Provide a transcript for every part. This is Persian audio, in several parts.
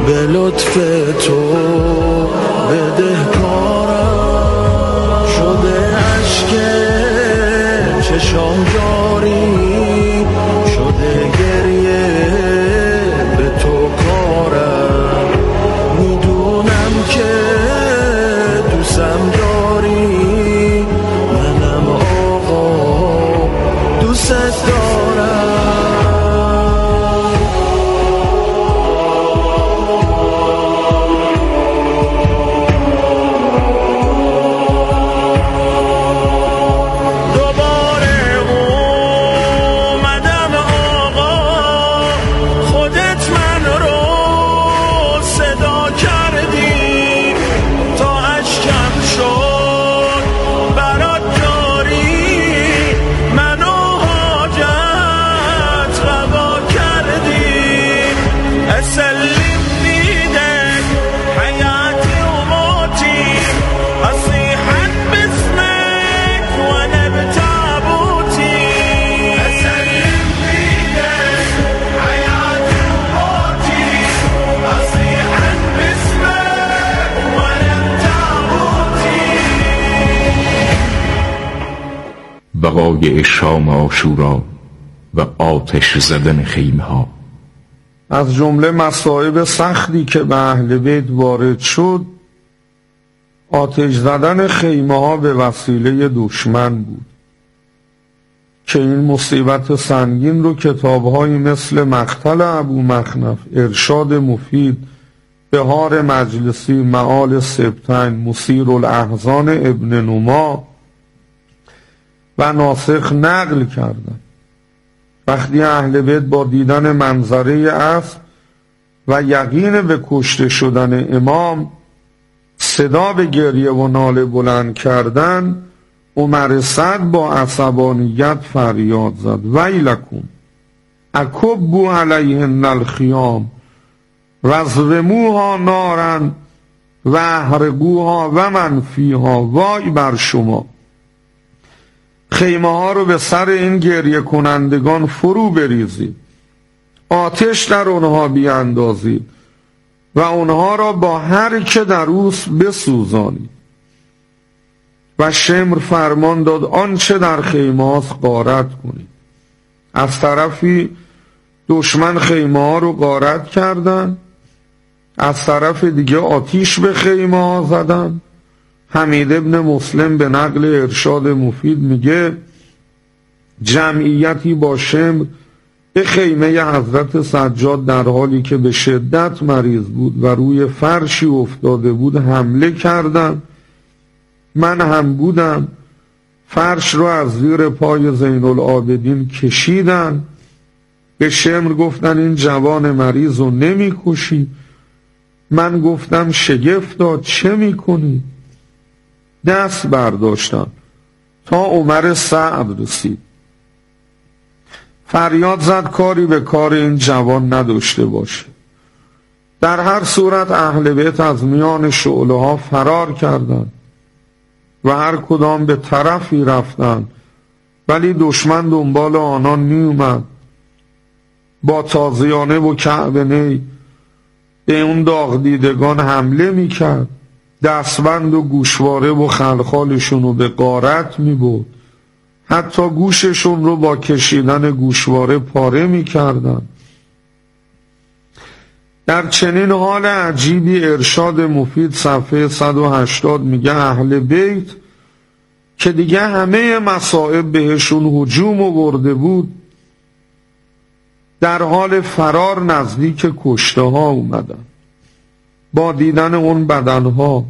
به لطف تو بدهکارم، شده اشک چشام جاری، شده گریه به تو کارم. میدونم که دوستم داری، منم آقا دوست دارم. وقایع شام عاشورا و آتش زدن خیمه ها. از جمله مصائب سختی که به اهل بیت وارد شد، آتش زدن خیمه ها به وسیله دشمن بود که این مصیبت سنگین رو کتاب‌هایی مثل مقتل ابو مخنف، ارشاد مفید، بهار مجلسی، معال سبتین، مثیر الاحزان ابن نما و ناسخ نقل کردند. وقتی اهل بیت با دیدن منظره اسب و یقین به کشته شدن امام صدا به گریه و ناله بلند کردند، عمر سعد با عصبانیت فریاد زد: ویلکم اکبوا علیهن الخیام وضرموها نارا و احرقوها و من فیها. وای بر شما، خیمه ها رو به سر این گریه کنندگان فرو بریزید، آتش در اونها بیاندازید و اونها را با هر که در اوست بسوزانید. و شمر فرمان داد آنچه در خیمه هاست غارت کنید. از طرفی دشمن خیمه ها رو غارت کردن، از طرف دیگه آتیش به خیمه ها زدن. حمید ابن مسلم به نقل ارشاد مفید میگه جمعیتی با شمر به خیمه حضرت سجاد در حالی که به شدت مریض بود و روی فرشی افتاده بود حمله کردند. من هم بودم، فرش رو از زیر پای زین العابدین کشیدن، به شمر گفتن این جوان مریض رو نمی کشی. من گفتم شگفتا چه می کنی؟ دست برداشتن تا عمر سعد رسید، فریاد زد کاری به کار این جوان نداشته باشه. در هر صورت اهل بیت از میان شعله ها فرار کردند و هر کدام به طرفی رفتند، ولی دشمن دنبال آنان می اومد. با تازیانه و کعبه نی به اون داغ دیدگان حمله می کرد، دستبند و گوشواره و خلخالشون رو به غارت می بود، حتی گوششون رو با کشیدن گوشواره پاره می کردن. در چنین حال عجیبی ارشاد مفید صفحه 180 میگه اهل بیت که دیگه همه مصائب بهشون هجوم آورده بود، در حال فرار نزدیک کشته ها اومدن. با دیدن اون بدنها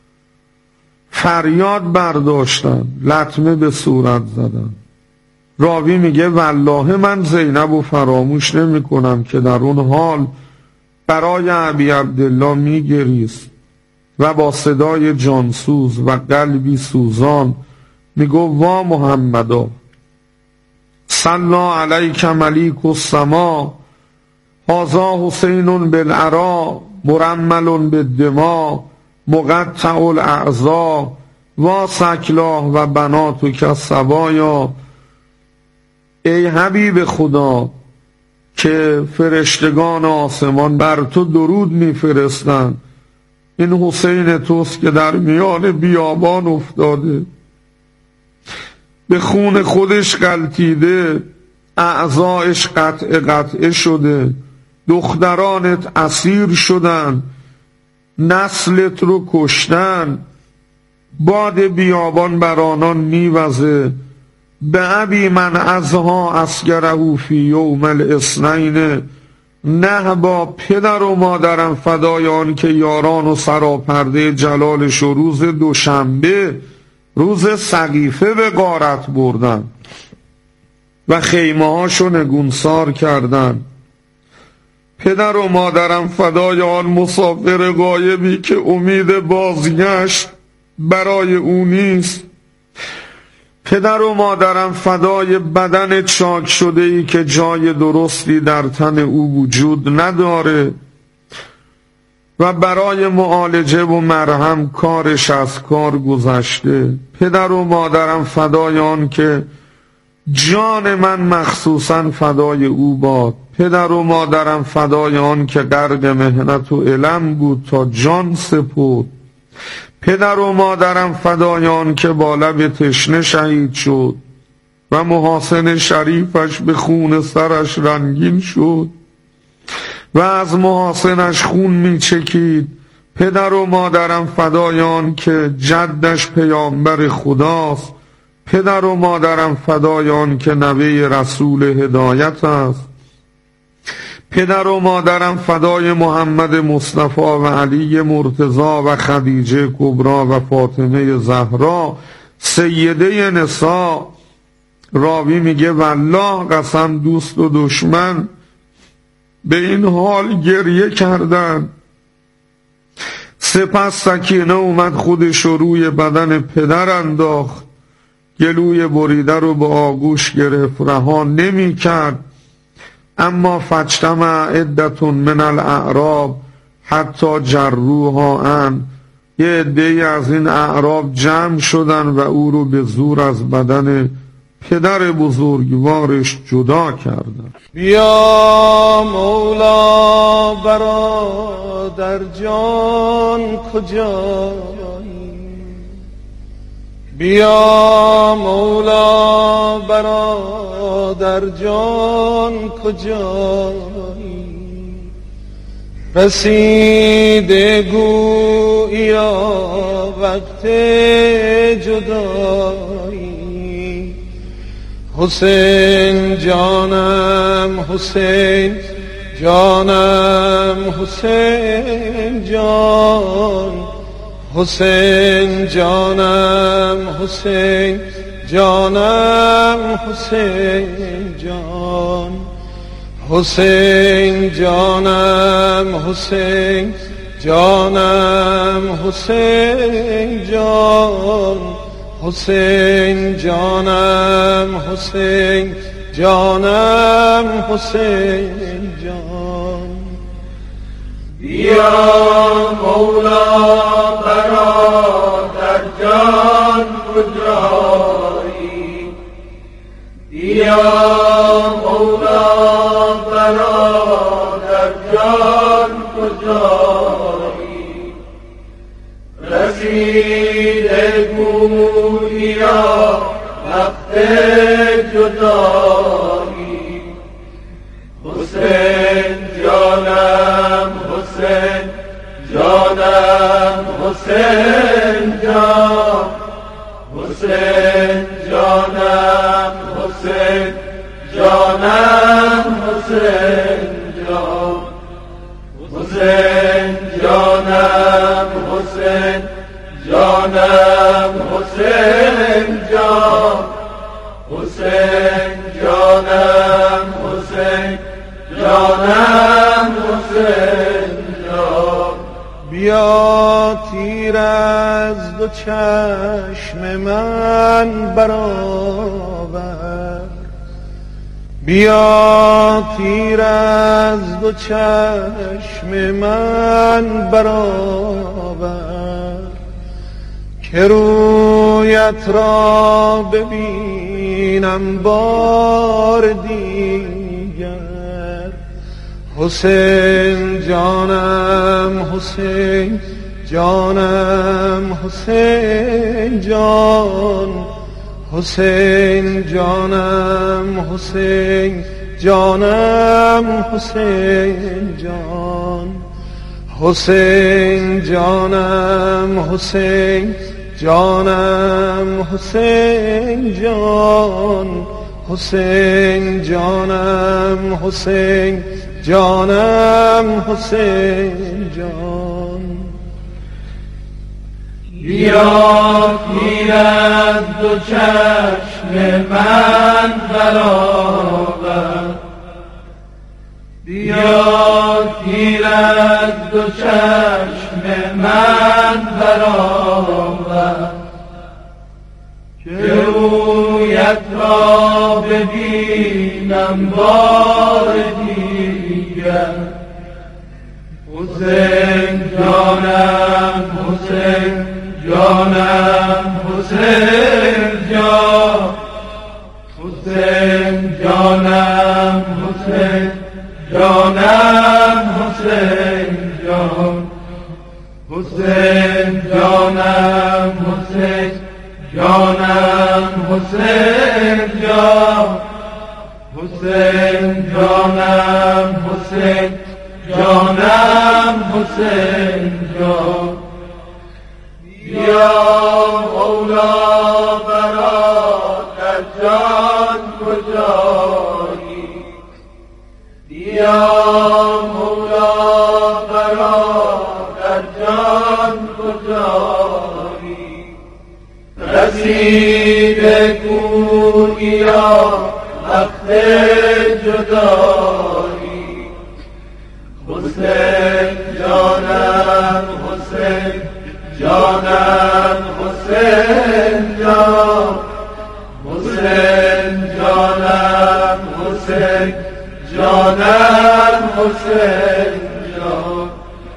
فریاد برداشتن، لطمه به صورت زدن. راوی میگه والله من زینب رو فراموش نمی کنم که در اون حال برای ابی عبدالله میگریست و با صدای جانسوز و قلبی سوزان میگو وا محمدا صلی علیک ملیک السما هذا حسین بالعرا مرمل بالدماء مقطع الاعضاء و سکلاه و بناتک الصبایا. ای حبیب خدا، که فرشتگان آسمان بر تو درود میفرستند. این حسین توست که در میان بیابان افتاده، به خون خودش غلتیده، اعضایش قطعه شده، دخترانت اسیر شدن، نسلت رو کشتن، باد بیابان بر آنان میوزه. به ابی من ازها اسگره فی یوم الاثنین، نه با پدر و مادرم فدای آن که یاران و سراپرده جلالش و روز دوشنبه روز سقیفه به غارت بردن و خیمه هاشو نگونسار کردن. پدر و مادرم فدای آن مسافر غایبی که امید بازگشت برای او نیست. پدر و مادرم فدای بدن چاک شده ای که جای درستی در تن او وجود نداره و برای معالجه و مرهم کارش از کار گذشته. پدر و مادرم فدای آن که جان من مخصوصا فدای او باد. پدر و مادرم فدای آن که غرق محنت و الم بود تا جان سپرد. پدر و مادرم فدای آن که با لب تشنه شهید شد و محاسن شریفش به خون سرش رنگین شد و از محاسنش خون می چکید. پدر و مادرم فدای آن که جدش پیامبر خداست. پدر و مادرم فدای آن که نوه رسول هدایت است. پدر و مادرم فدای محمد مصطفی و علی مرتضی و خدیجه کبرا و فاطمه زهرا سیده نساء. راوی میگه والله قسم دوست و دشمن به این حال گریه کردن. سپس سکینه اومد خودش روی بدن پدر انداخت، گلوی بریده رو به آغوش گرفت، رها نمی کرد. اما فاجتمع عدة من الاعراب حتی جروها ان، یه عده‌ای از این اعراب جمع شدن و او رو به زور از بدن پدر بزرگوارش جدا کردن. بیا مولا برادر جان کجایی، بیا مولا برادر جان کجایی، رسیده گویا وقت جدایی. حسین جانم حسین جانم حسین جان، حسین جانم حسین جانم حسین جان، حسین جانم حسین جانم حسین جان، حسین جانم حسین جانم حسین جان. بیا مولا برادر جان کجایی، بیا مولا برادر جان کجایی، رسیده گویا وقت جدایی. حسین جانم حسین جانم حسین جان، حسین جانم حسین جانم حسین جان، حسین جانم حسین جانم حسین جان، حسین جانم حسین جانم حسین جان. بیا تیر از دو چشم من برآور، بیا تیر از دو چشم من برآور، که رویت را ببینم بار دیگر، حسین جانم حسین جانم حسین جان حسین جانم حسین جانم حسین جان حسین جانم حسین جانم حسین جان حسین جانم حسین جانم حسین جان بیا پیر از دو چشم من برآور بیا پیر از دو چشم من برآور که رویت را ببینم بار دیگر حسین جانم حسین جانم حسین جان حسین جانم حسین جانم حسین جان حسین جانم حسین جانم حسین جان حسین جانم حسین جانم حسین جان یا مولا برادر جان کجایی یا مولا برادر جان کجایی رسید گویا وقت جدایی حسین جانم حسین جانم حسین جان حسین جانم حسین جانم حسین جان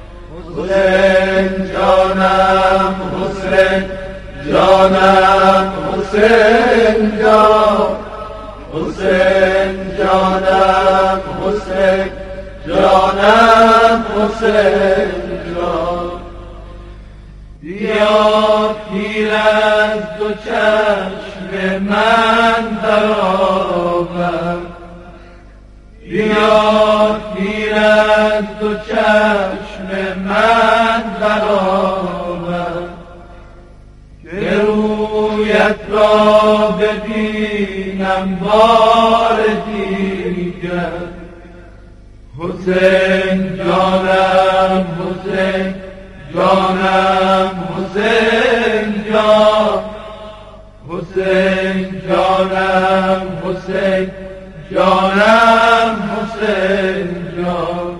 حسین جانم حسین جانم حسین جان حسین جانم حسین جانم حسین جان بیا پیر از دو چشم من برآور بیا پیر از دو چشم من برآور که رویت را ببینم بار دیگر حسین جانم حسین جانم حسین جان حسین جانم حسین جانم حسین جان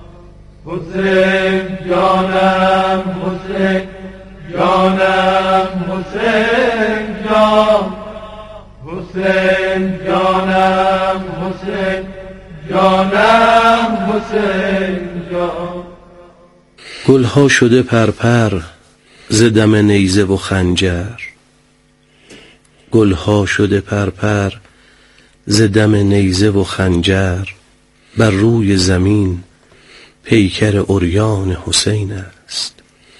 حسین جانم حسین جانم حسین جان حسین جانم حسین جانم حسین جان گلها شده پرپر ز دم نیزه و خنجر گلها شده پرپر ز دم نیزه و خنجر بر روی زمین پیکر عریان حسین است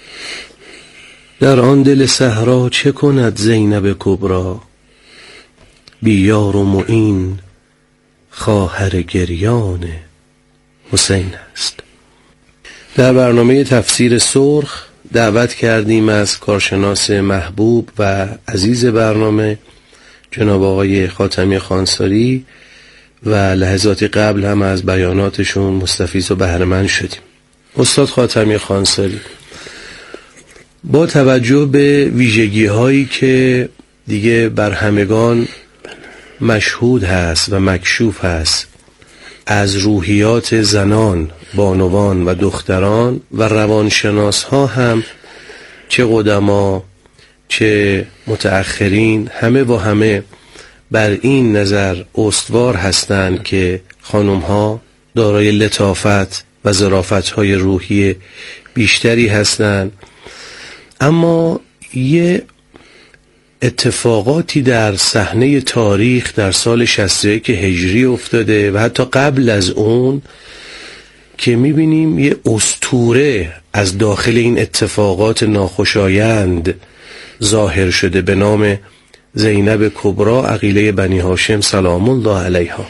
در آن دل صحرا چه کند زینب کبری بی یار و معین خواهر گریان حسین است. در برنامه تفسیر سرخ دعوت کردیم از کارشناس محبوب و عزیز برنامه جناب آقای خاتمی خانساری و لحظاتی قبل هم از بیاناتشون مستفیض و بهره‌مند شدیم. استاد خاتمی خانساری، با توجه به ویژگی هایی که دیگه بر همگان مشهود هست و مکشوف هست از روحیات زنان، بانوان و دختران و روانشناس ها هم چه قدما چه متأخرین همه و همه بر این نظر استوار هستند که خانم ها دارای لطافت و ظرافت های روحی بیشتری هستند. اما یه اتفاقاتی در صحنه تاریخ در سال 61 هجری افتاده و حتی قبل از اون که میبینیم یه اسطوره از داخل این اتفاقات ناخوشایند ظاهر شده به نام زینب کبری عقیله بنی هاشم سلام الله علیها،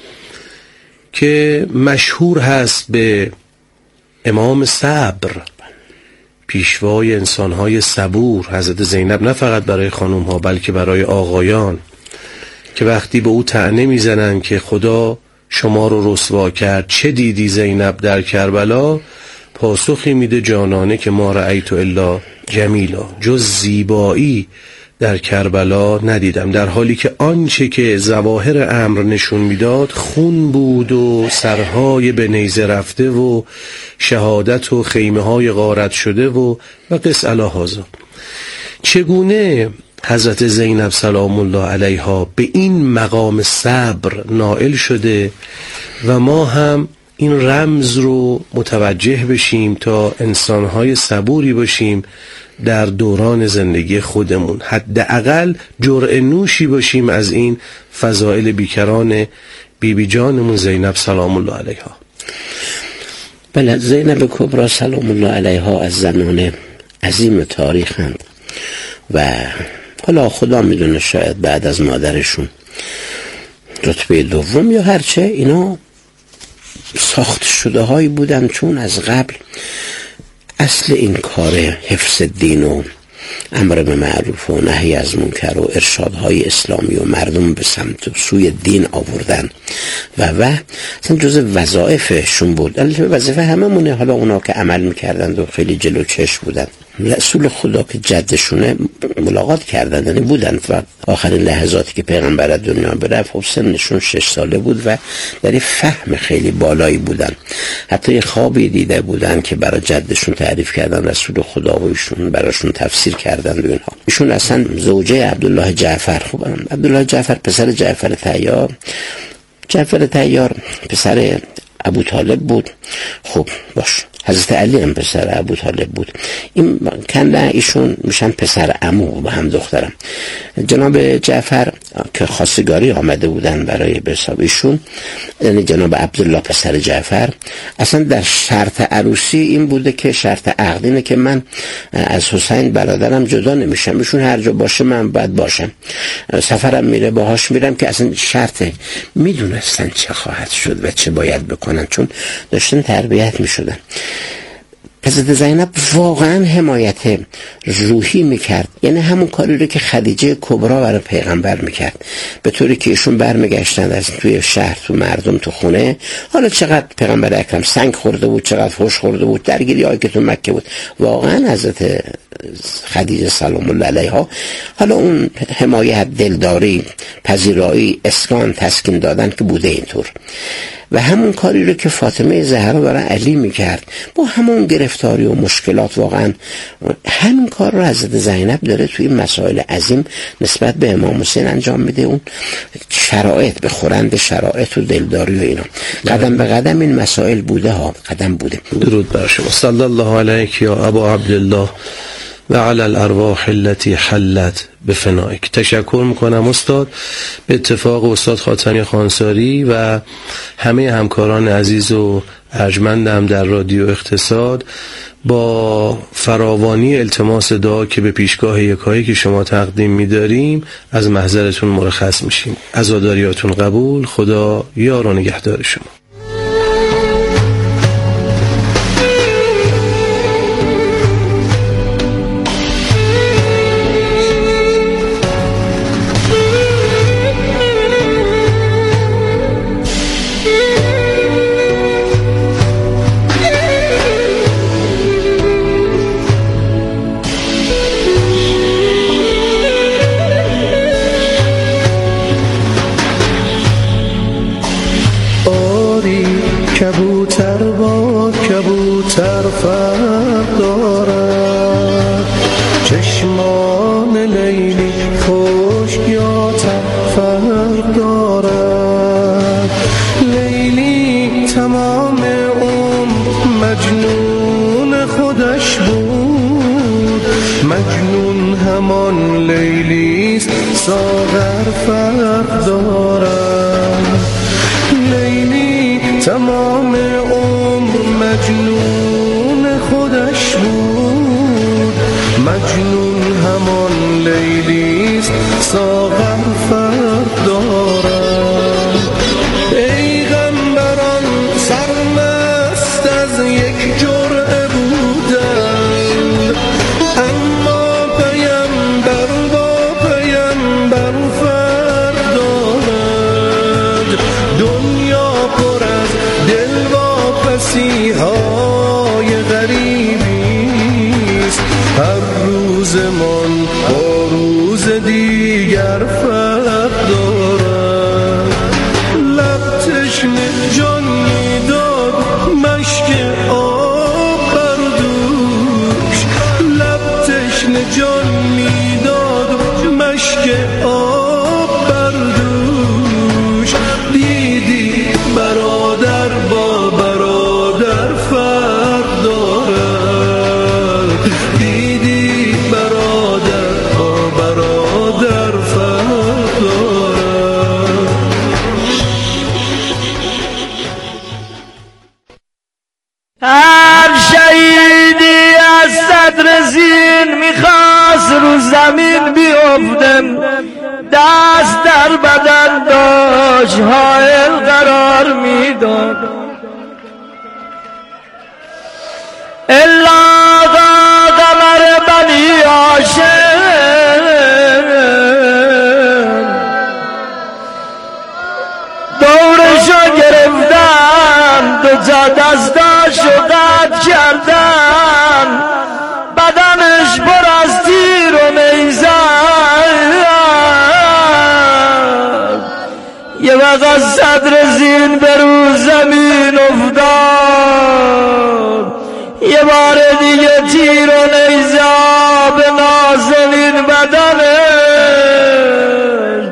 که مشهور هست به امام صبر، پیشوای انسانهای صبور. حضرت زینب نه فقط برای خانوم ها بلکه برای آقایان که وقتی به او طعنه میزنن که خدا شما رو رسوا کرد، چه دیدی زینب در کربلا، پاسخی میده جانانه که ما رأیت الا جمیلا، جز زیبایی در کربلا ندیدم، در حالی که آنچه که ظواهر امر نشون میداد خون بود و سرهای به نیزه رفته و شهادت و خیمه های غارت شده و قس علی هذا. چگونه حضرت زینب سلام الله علیها به این مقام صبر نائل شده و ما هم این رمز رو متوجه بشیم تا انسانهای صبوری باشیم در دوران زندگی خودمون، حداقل جرعه نوشی باشیم از این فضائل بیکران بیبی جانمون زینب سلام الله علیها. بله، زینب کبری سلام الله علیها از زنان عظیم تاریخند و حالا خدا میدونه شاید بعد از مادرشون رتبه دوم یا هرچه اینا ساخت شده هایی بودن، چون از قبل اصل این کار حفظ دین و امر به معروف و نهی از منکر و ارشادهای اسلامی و مردم به سمت و سوی دین آوردن و اصلا جز وظایفشون بود. البته وظیفه هممونه، حالا اونا که عمل میکردند و خیلی جلو چشم بودن. رسول خدا که جدشونه ملاقات کردن، یعنی بودن و آخرین لحظاتی که پیغمبر از دنیا برفت خب سنشون 6 ساله بود و در فهم خیلی بالایی بودن. حتی یه خوابی دیده بودن که برای جدشون تعریف کردن رسول خدا و ایشون براشون تفسیر کردن و اینها. ایشون اصلا زوجه عبدالله جعفر، خب عبدالله جعفر پسر جعفر طیار، جعفر طیار پسر ابو طالب بود. خب باش، حضرت علی هم پسر ابو طالب بود. این کنده ایشون میشن پسر عمو با هم دخترم. جناب جعفر که خواستگاری آمده بودن برای بساب ایشون، یعنی جناب عبدالله پسر جعفر، اصلا در شرط عروسی این بوده که شرط عقد اینه که من از حسین برادرم جدا نمیشم، ایشون هر جا باشه من باید باشم، سفرم میره باهاش میرم، که اصلا شرط میدونستن چه خواهد شد و چه باید بکنن، چون داشتن تربیت میشدن. حضرت زینب واقعا حمایت روحی میکرد، یعنی همون کاری رو که خدیجه کبری برای پیغمبر میکرد، به طوری که ایشون برمیگشتن از توی شهر تو مردم تو خونه، حالا چقدر پیغمبر اکرم سنگ خورده بود، چقدر فحش خورده بود، درگیری هایی که تو مکه بود، واقعا حضرت خدیجه سلام الله علیها حالا اون حمایت، دلداری، پذیرایی، اسکان، تسکین دادن که بوده اینطور. و همون کاری رو که فاطمه زهرا برای علی میکرد با همون گرفتاری و مشکلات، واقعا همین کار رو حضرت زینب داره توی مسائل عظیم نسبت به امام حسین انجام میده. اون شرایط به خورند شرایط و دلداری و اینا قدم به قدم این مسائل بوده ها، قدم بوده. درود بر شما. صلی الله علیک یا ابا عبدالله و علی الارواح التي حلت بفنائک. تشکر میکنم استاد، به اتفاق استاد خاتمی خانساری و همه همکاران عزیز و ارجمندم در رادیو اقتصاد، با فراوانی التماس دعا که به پیشگاه یکایی که شما تقدیم می‌داریم از محضرتون مرخص میشیم. عزاداریاتون قبول. خدا یار و نگهدار شما. کبوتر با کبوتر فرق دارد، چشمان لیلی خشک یا تر فرق دارد. لیلی تمام عمر مجنون خودش بود، مجنون همان لیلیست ساغر فرق دارد. لیلی تمام عمر خودش بود. مجنون همان لیلیست ساغر فرق دارد. پیغمبران سرمست از یک جرعه بودند، اما پیامبر با پیامبر فرق دارد. دنیا پر از دلواپسی های غریبی است، هر روزمان با روز دیگر فرق دارد. لب تشنه جان میداد مشک آب بر دوش، لب تشنه جان میداد مشک آب بر دوش. دیدی برادر با برادر فرق دارد، دیدی برادر با برادر فرق دارد. هر شهیدی از صدر زین میخواست رو زمین بیفتم، دست در بدن داشت حائل قرار میداد. الا قمر بنی هاشم دورشو گرفتن، دو تا دستاشو قطع کردن، بدنش پر از تیر و نیزه. یه وقت صدر زین به رو زمین افتاد، یه بار دیگه تیر و نیزه به نازنین بدنش.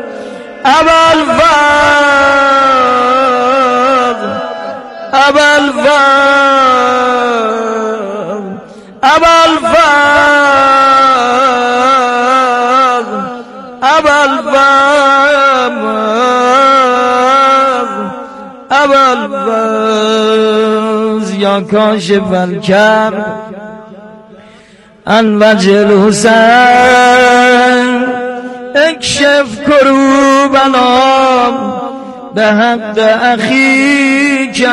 ابوالفضل یا کاشف الکرب عن وجه الحسین اکشف کروبنا به حق اخیک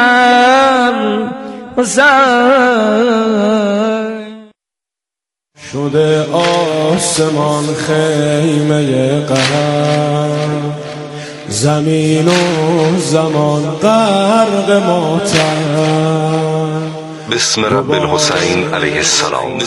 الحسین. شده آسمان خیمه قهر، زمین و زمان غرق ماتم. بسم رب الحسین علیه السلام.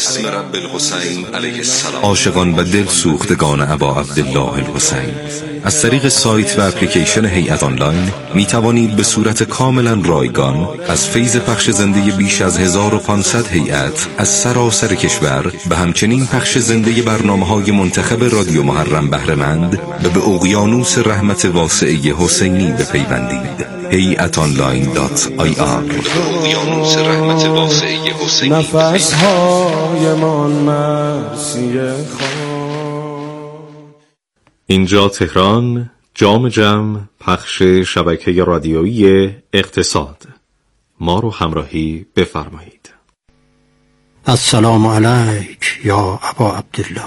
عاشقان و دل سوختگان ابا عبدالله الحسین، از طریق سایت و اپلیکیشن هیئت آنلاین می توانید به صورت کاملا رایگان از فیض پخش زنده بیش از 1500 هیئت از سراسر کشور و همچنین پخش زنده برنامه‌های منتخب رادیو محرم بهره‌مند و به اقیانوس رحمت واسعه حسینی بپیوندید. هیئتانلاین.ir. اقیانوس رحمت واسعه حسینی. نفس‌هایمان مرسی خواه. اینجا تهران، جام جم، پخش شبکه رادیویی اقتصاد. ما رو همراهی بفرمایید. السلام علیک یا ابا عبدالله.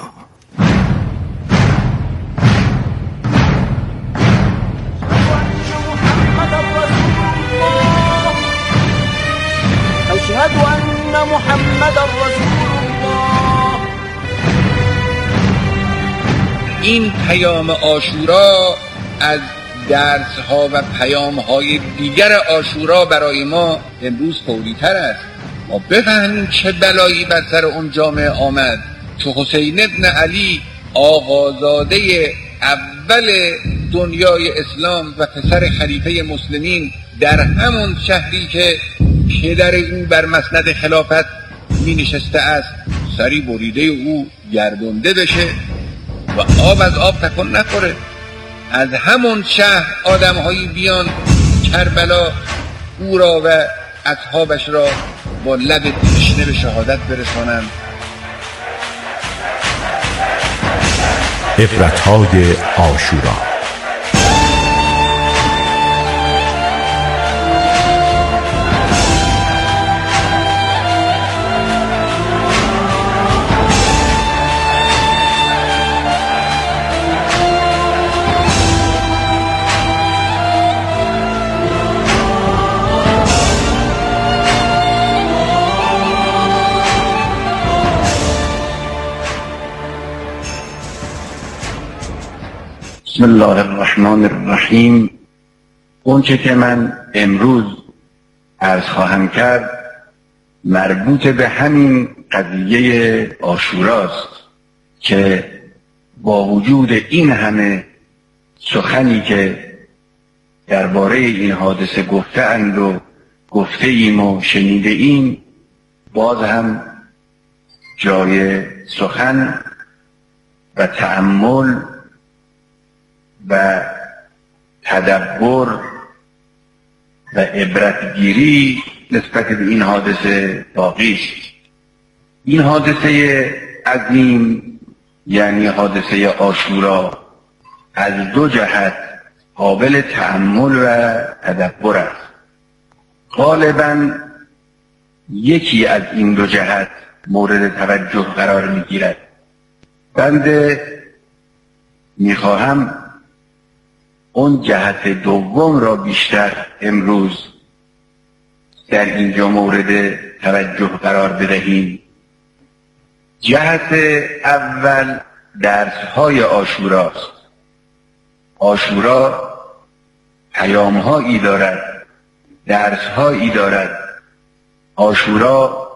اشهد ان محمد رسول الله. این پیام عاشورا از درس‌ها و پیام‌های دیگر عاشورا برای ما امروز فوری‌تر است. ما بفهمیم چه بلایی بر سر اون جامعه آمد که حسین ابن علی آقازاده اول دنیای اسلام و پسر خلیفه مسلمین در همون شهری که پدر او بر مسند خلافت می نشسته است سری بریده او گردنده بشه و آب از آب تکون نخوره. از همون شهر آدم‌هایی بیان کربلا او را و اصحابش را با لب تشنه به شهادت برسانند. عبرت‌های عاشورا. بسم الله الرحمن الرحیم. اونچه که من امروز عرض خواهم کرد مربوط به همین قضیه عاشوراست که با وجود این همه سخنی که درباره این حادثه گفته اند و گفته ایم و شنیده ایم، باز هم جای سخن و تأمل و تدبر و عبرتگیری نسبت به این حادثه باقی است. این حادثه عظیم یعنی حادثه عاشورا از دو جهت قابل تأمل و تدبر است. غالباً یکی از این دو جهت مورد توجه قرار می‌گیرد. بنده می‌خواهم اون جهت دوم را بیشتر امروز در اینجا مورد توجه قرار بدهیم. جهت اول درس‌های عاشوراست. عاشورا پیام‌هایی دارد، درس‌هایی دارد. عاشورا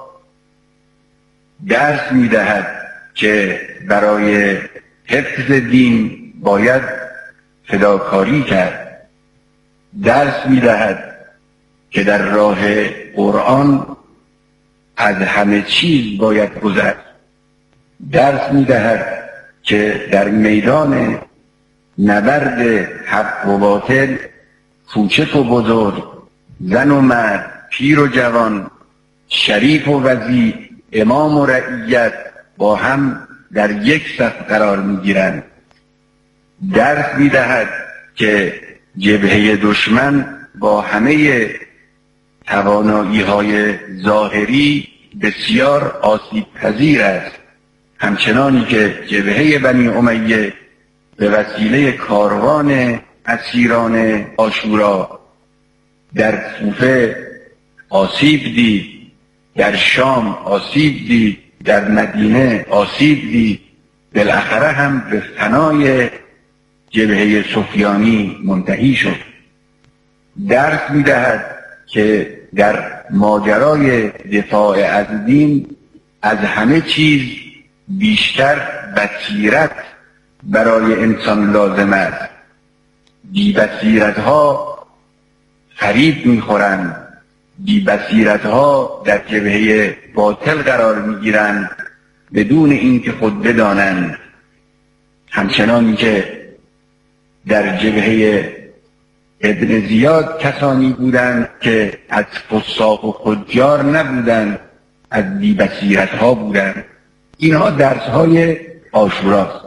درس می‌دهد که برای حفظ دین باید فداکاری کرد. درس می‌دهد که در راه قرآن از همه چیز باید گذشت. درس می‌دهد که در میدان نبرد حق و باطل کوچک و بزرگ، زن و مرد، پیر و جوان، شریف و وضیع، امام و رعیت با هم در یک صف قرار می‌گیرند. درس می‌دهد که جبهه دشمن با همه توانایی‌های ظاهری بسیار آسیب پذیر است، همچنانی که جبهه بنی امیه به وسیله کاروان اسیران عاشورا در کوفه آسیب دید، در شام آسیب دید، در مدینه آسیب دید، بالاخره هم به فنای جبهه سفیانی منتهی شد. درس می‌دهد که در ماجرای دفاع از دین از همه چیز بیشتر بصیرت برای انسان لازم است. بی بصیرت‌ها فریب می‌خورند، بی بصیرت‌ها در جبهه باطل قرار می‌گیرند بدون اینکه خود بدانند. همچنانی که در جبهه ابن زیاد کسانی بودند که از فساق و فجار نبودند، از بی بصیرت‌ها بودند. اینها درس‌های عاشوراست.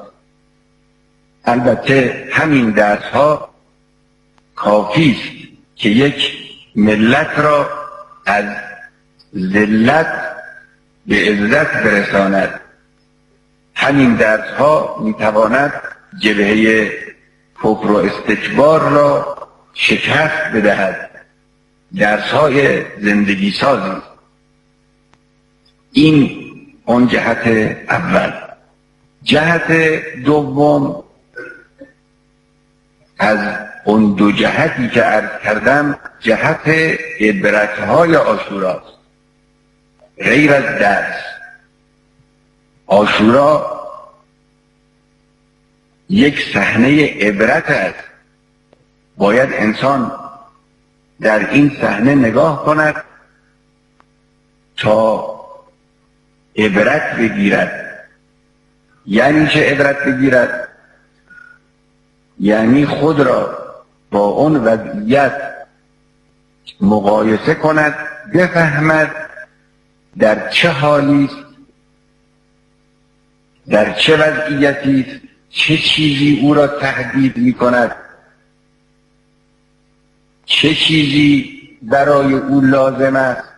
البته همین درس‌ها کافی است که یک ملت را از ذلت به عزت برساند. همین درس‌ها می‌تواند جبهه کفر و استکبار را شکست بدهد. درس‌های زندگی سازی. این اون جهت اول. جهت دوم از اون دو جهتی که عرض کردم جهت عبرت‌های عاشوراست. غیر از درس، عاشورا یک صحنه عبرت است. باید انسان در این صحنه نگاه کند تا عبرت بگیرد. یعنی چه عبرت بگیرد؟ یعنی خود را با اون وضعیت مقایسه کند، بفهمد در چه حالی است، در چه وضعیتی است، چه چیزی او را تهدید می کند، چه چیزی برای او لازم است